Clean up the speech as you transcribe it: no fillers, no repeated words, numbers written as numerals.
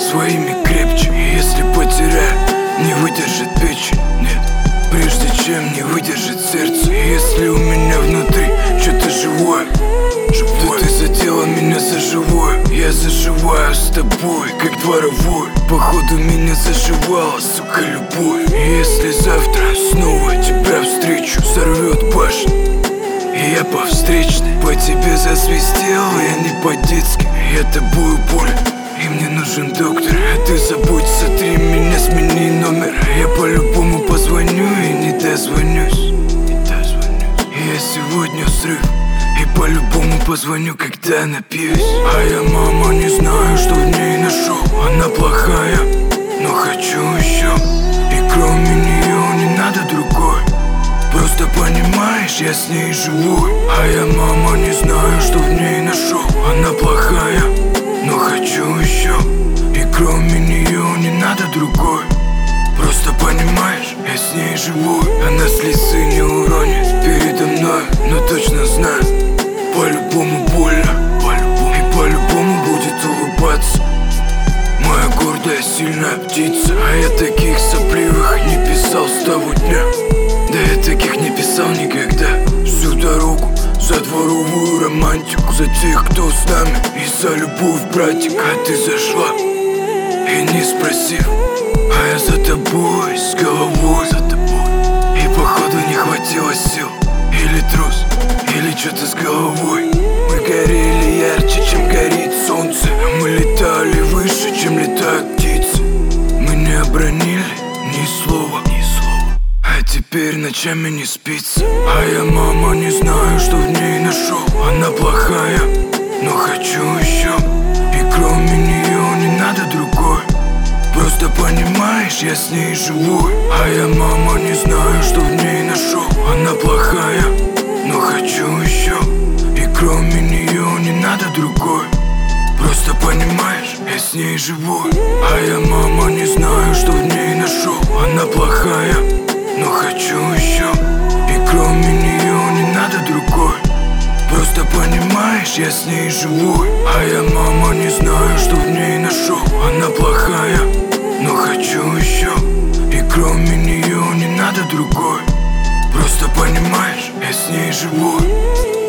своими крепче. И если потеряю, не выдержит печень, нет, прежде чем не выдержит сердце. И если у меня внутри что-то живое, то ты задела меня за живое. Я заживаю с тобой, как дворовой. Походу меня заживала, сука, любовь. И если завтра снова тебя встречу, сорвет башню, и я по встречной по тебе засвистел, я не по-детски, я тобою болен, и мне нужен доктор. А ты забудь, сотри меня, смени номер. Я по-любому позвоню и не дозвонюсь. Я сегодня срыв, и по-любому позвоню, когда напьюсь. А я, мама, не знаю, что в ней нашел. Она плохая, но хочу еще. И кроме нее не надо другой. Просто понимаешь, я с ней живу. А я, мама, не знаю, что в ней нашел. Она плохая, но хочу еще. И кроме нее не надо другой. Просто понимаешь, я с ней живу. Она слезы не уронит передо мной, но точно знаю, по-любому больно, и по-любому будет улыбаться. Моя гордая, сильная птица. А я таких сопливых не писал с того дня. Да я таких не писал никогда. Всю дорогу за дворовую романтику, за тех, кто с нами, и за любовь, братик. А ты зашла и не спросив, а я за тобой, с головой, за тобой. И походу не хватило сил, или трус, или что-то с головой. Мы горели ярче, чем горит солнце. Мы летали выше, чем летают птицы. Мы не обронили ни слова, а теперь ночами не спится. А я, мама, не знаю, что в ней нашел. Она плохая, но хочу еще. И кроме нее не надо другой. Просто понимаешь, я с ней живу. А я, мама, не знаю, что в ней нашел. Она плохая, но хочу еще. И кроме нее не надо другой. Просто понимаешь, я с ней живу. А я, мама, не знаю, что в ней нашел. Она плохая, но хочу еще. И кроме нее не надо другой. Просто понимаешь, я с ней живу. А я, мама, не знаю, что в ней нашел. Она плохая, но хочу еще. И кроме нее не надо другой. Просто понимаешь, я с ней живу.